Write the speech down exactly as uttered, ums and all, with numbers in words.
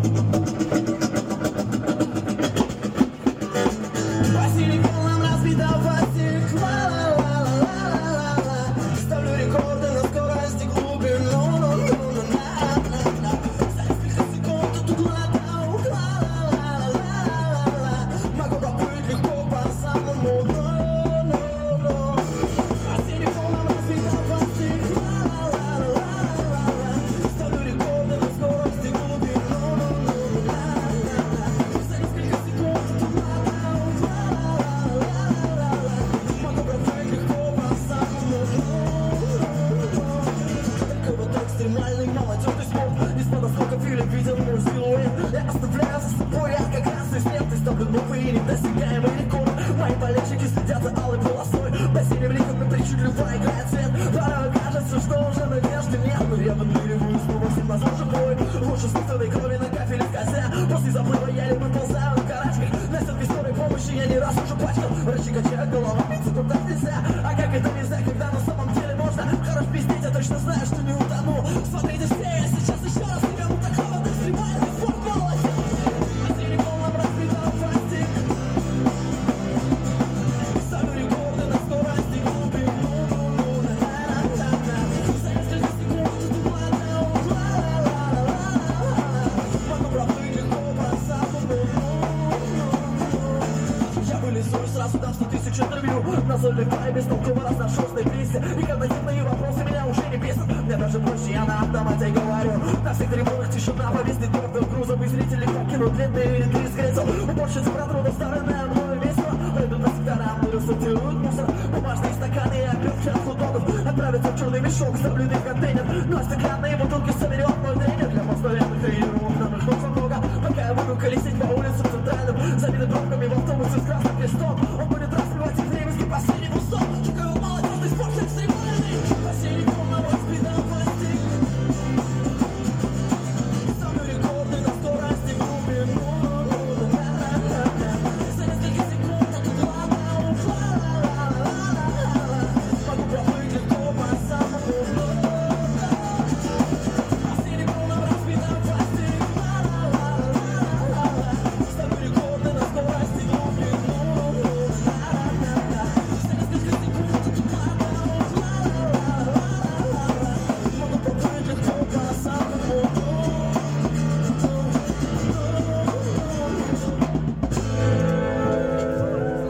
По силиконам разбитого стекла, ла-ла-ла-ла-ла-ла. Ставлю рекорды на скорости глубину, на-на-на-на. За несколько секунд от угла до угла, ла-ла-ла-ла-ла. Могу доплыть легко по самому дну. По силиконам разбитого стекла, ла-ла-ла-ла-ла. Ставлю рекорды на скорости глубину, на-на-на-на. За несколько секунд от угла до угла, ла-ла-ла-ла-ла. Могу доплыть легко по самому дну. Только вот экстремальный молодежный спорт. Из-под осколка фильм видел мой силуэт. Я оставляю за собой ярко-красный след. И ставлю новый и недосягаемый рекорд. Мои болельщики следят за алой полосой. Бассейн ликами причудливо играет свет. Порой кажется, что уже надежды нет. Но я подныриваю снова всем назад живой. Лучше собственной крови на кафеле в козе. После заплыва я либо ползаю на карачках. На стенке скорой помощи я не раз уже пачкал. Врачи качают голова, биться тут так нельзя. А как это нельзя, когда на самом деле можно? Хорош пиздеть, я точно знаю, что не утону. Смотрите все, я сейчас еще раз не беру такого экстремальный спорт, молодец. На силиконом разбитом пластик. Ставлю рекорды на скорости глубину, на-на-на-на. За несколько секунд от угла до угла, ла-ла-ла-ла-ла. Могу проплыть легко по самому дну. Я вылезу и сразу дам сто тысяч интервью. Назойливая, бестолково разношерстной прессе. И когнитивные вопросы меня уже не бесят. Мне даже проще, я на автомате говорю. На всех трибунах тишина повиснет твердым грузом. И зрители покинут длинные ряды из кресел. Уборщицы протрут вставленное мною весело. Пройдут по секторам, рассортируют мусор. Бумажные стаканы и обертки от хот-догов отправятся в черный мешок, заблюдный контейнер. Но стеклянные бутылки соберет мой тренер.